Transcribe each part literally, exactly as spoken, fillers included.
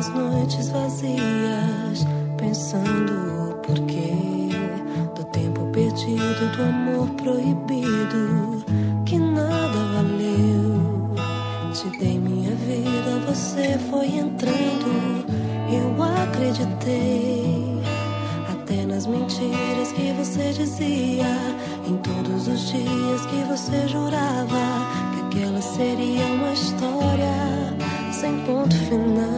as noites vazias, pensando o porquê do tempo perdido, do amor proibido, que nada valeu. Te dei minha vida, você foi entrando, eu acreditei até nas mentiras que você dizia, em todos os dias que você jurava que aquela seria uma história sem ponto final.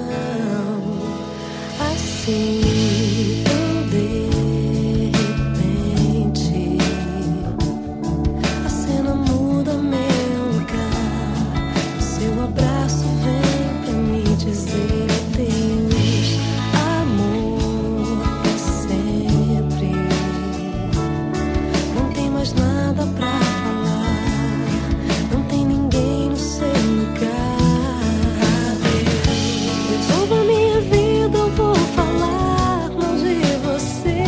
Assim, tão de repente, a cena muda meu lugar. Seu abraço vem pra me dizer adeus, amor, pra sempre. Não tem mais nada pra falar, não tem ninguém no seu lugar. Devolva minha vida, eu vou falar mal de você.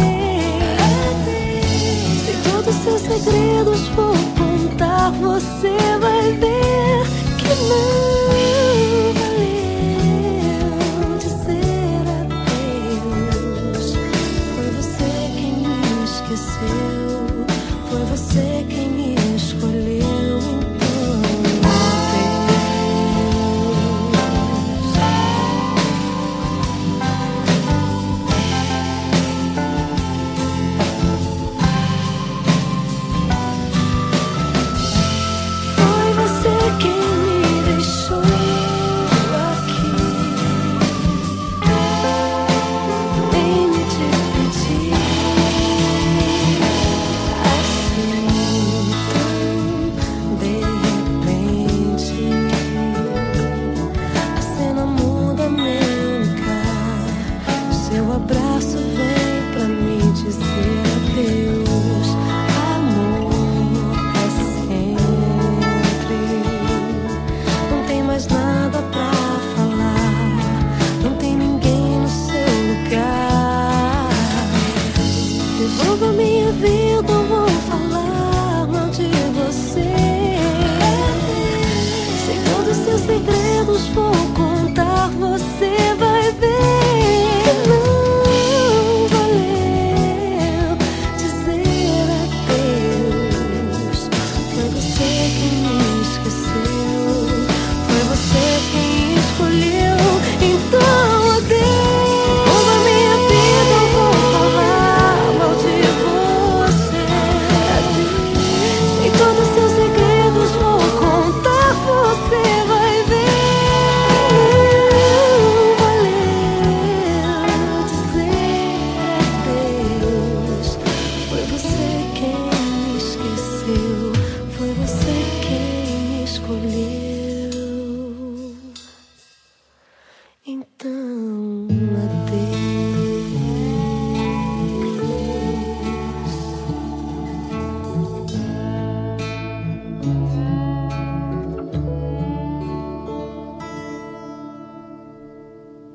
Se todos seus segredos for contar, você vai ver que não.